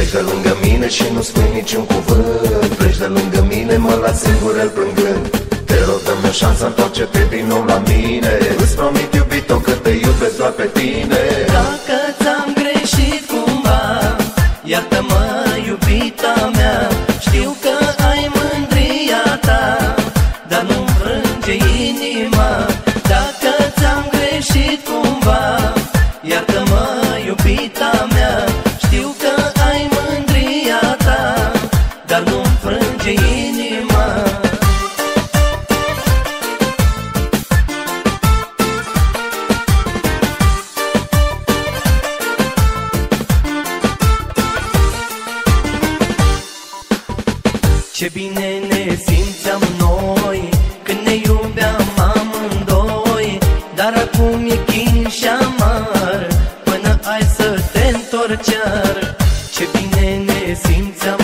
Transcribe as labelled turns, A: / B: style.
A: Treci de lângă mine și nu spui niciun cuvânt. Treci de lângă mine, mă las singur el plângând. Te rog, dă-mi o șansă, întoarce-te din nou la mine. Îți promit, iubito, că te iubesc doar pe tine.
B: Dacă ți-am greșit cumva, iartă-mă, iubita mea. Știu că ai mândria ta, dar nu-mi frânge inima. Dacă ți-am greșit cumva, iartă-mă, iubita mea. Știu că ai mândria ta, dar nu-mi frânge inima. Ce bine ne simțeam noi când ne iubeam amândoi, dar acum e chin și amar până ai să te întorci iar. Ce bine ne simțeam